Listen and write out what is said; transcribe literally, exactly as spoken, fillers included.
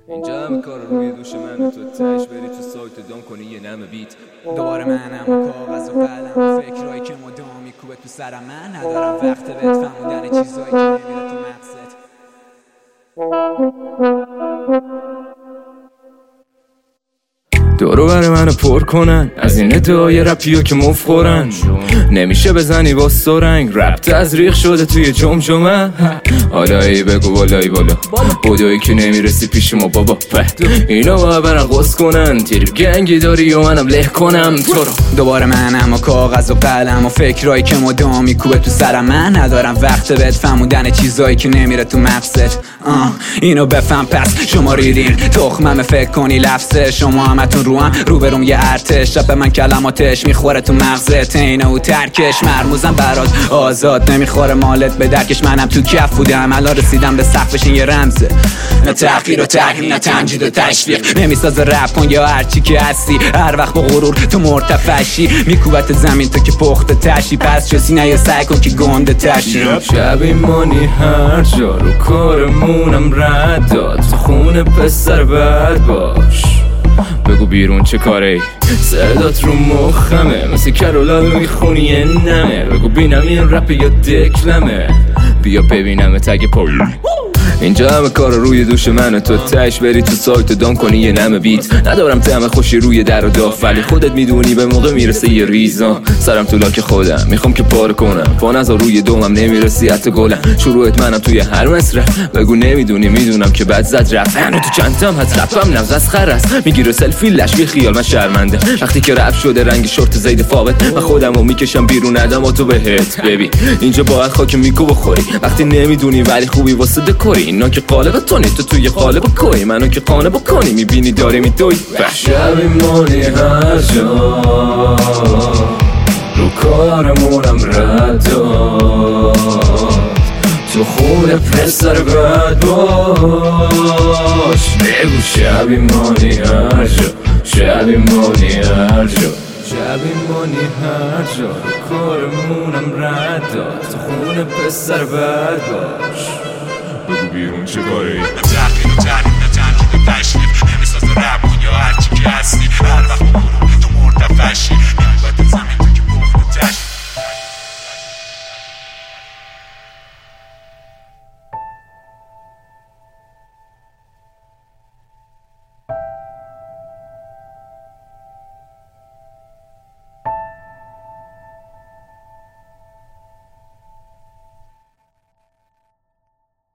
اینجا همه کار روی دوش من تو تش بری تو سایت دام کنی یه نمه بیت. دوباره منم و کاغذ و قلم و فکرایی که مدام میکوبه تو سرم. من ندارم وقت بهت فهموندن چیزایی که نمیره تو مغزت. دورو بر منو پر کنن از این ادعای رپیو که مف خورن. نمیشه بزنی با سرنگ رپ تزریق شده توی جمجمه. حالایی بگو بالایی بالا بودایی که نمیرسی پیش ما بابا. اینا باید برن قصد کنن تریب گنگی داری و منم له کنم تو رو. دوباره منم و کاغذ و قلم و فکرایی که مدام میکوبه تو سرم. من ندارم وقت بهت فهموندن چیزایی که نمیره تو مغزت. اینو بفهم پس شما ریدین تخمم فکر کنی لفظه. شما همتون رو هم رو بروم یه ارتش شب من کلماتش میخوره تو مغزت. اینه و ترکش مرموزم برات آزاد نمیخوره مالت به درکش. منم تو کف بودم الان رسیدم به سقفش. این یه رمزه نه تحقیر و تحقیر نه تمجید و تشویق. نمیسازه رپ کن یا هرچی که هستی. هر وقت با غرور تو مرتفعشی میکوبت زمین تو که پخته تشی. پس چسی نه یا سعی کن که گنده تشی. شبی مانی هر جا رو کارمونم رد داد. تو خونه پسر بد باش بگو بیرون چه کاری. صدات رو مخمه مثل کرولان میخونی یه نمه. بگو بینم این رپ یا دکلمه. بیا ببینم تگ پول. اینجا همه کار روی دوش من تو تش بری تو سایت دام کنی یه نمه بیت. ندارم طعم خوشی روی در و داف ولی خودت میدونی به موقع میرسه یه ریزا. سرم تو لاک خودم میخوام که پاره کنم. پا نزا روی دومم نمیرسی حتی گلم. شروعت منم توی هر مصرف. بگو نمیدونی میدونم که بد زد رفت. هنو تو چندتم هست رپم نوز از خر است. میگیره سلفی لش بی خیال من شرمنده وقتی که رپ شده رنگ شورت زید فاوت. من خودم رو میکشم بیرون ندم و تو بهت. ببین اینجا باید خاک میکو بخوری وقتی نمیدونی ولی خوبی واسه دکوری. اینا که قالب تونی تو توی قالب کوی. منو که قانه بکنی میبینی داری میدوی. شبی مانی هر جا رو کارمونم رد داد. تو خونه پسر بد باش بگو شبی مانی هر جا. شبی مانی هر جا. شبی مانی هر جا رو کارمونم رد داد. تو خونه پسر بد باش بگو بیرون چه کاری. نه تحقیر و تحریم نه تنکید و تشریف. نمیسازه رپ کن یا هرچی که هستی. هر وقت برو تو مرتفعشی